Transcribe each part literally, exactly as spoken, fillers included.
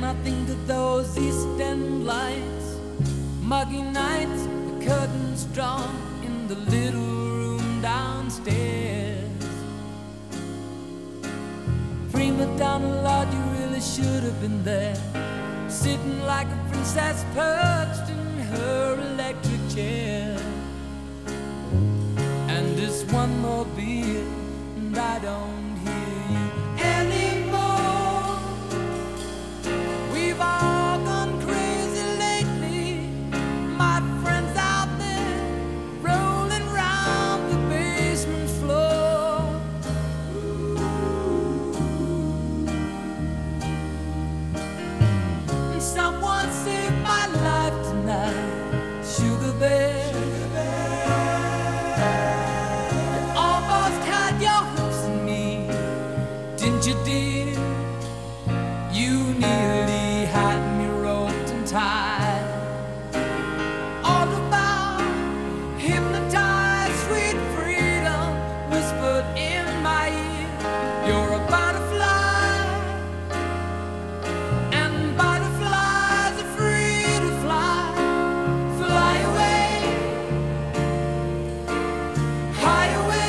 I think of those East End lights, muggy nights, the curtains drawn in the little room downstairs. Prima Donna, Lord, you really should have been there, sitting like a princess perched in her electric chair. And this one more beer, and I don't hear you anymore. We've all gone crazy lately, my friends out there rolling round the basement floor. And someone saved my life tonight, Sugar Bear. You dear, you nearly had me roped and tied. All about hypnotized, sweet freedom whispered in my ear. You're a butterfly, and butterflies are free to fly. Fly away, high away.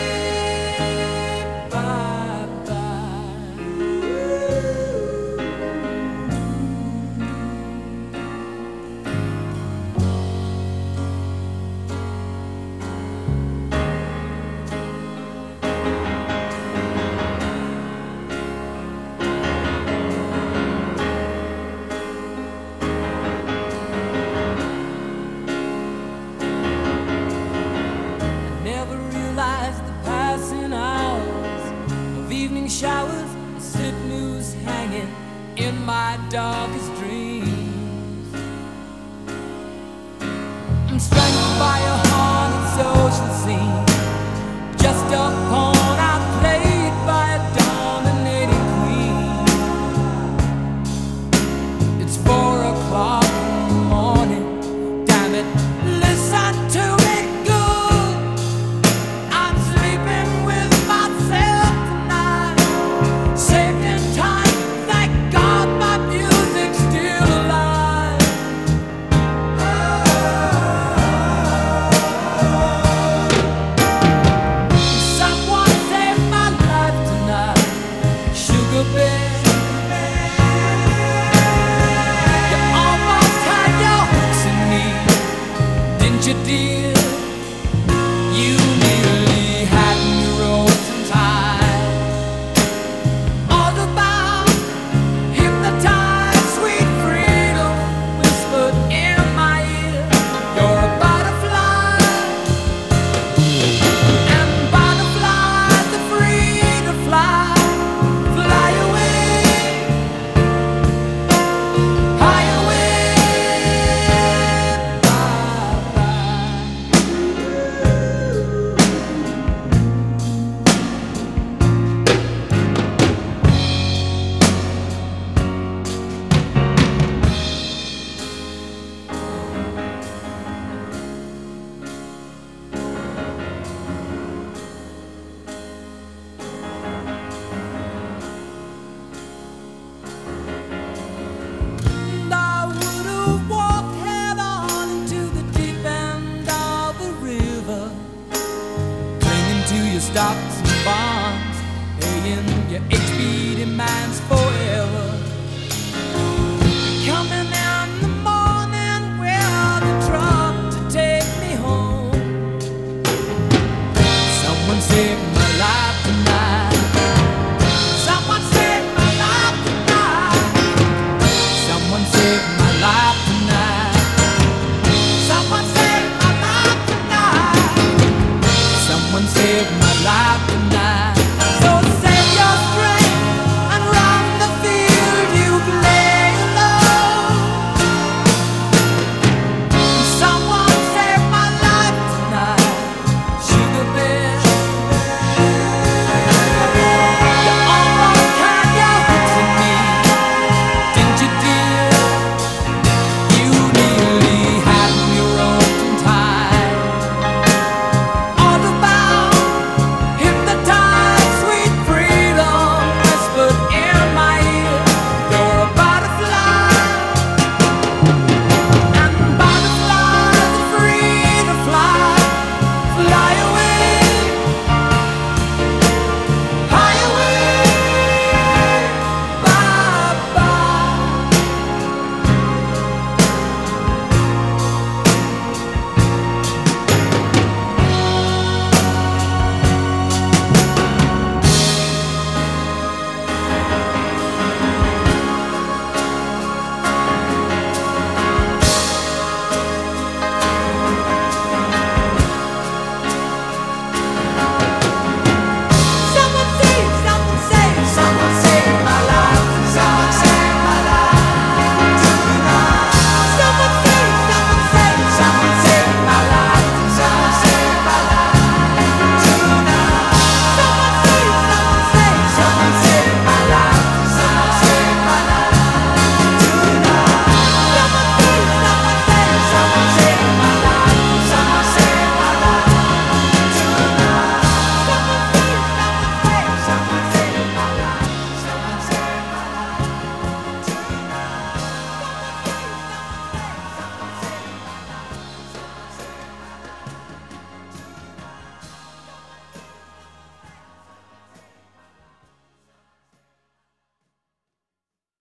The passing hours of evening showers, slip news hanging in my darkest dreams. I'm strangled by a haunted social scene just upon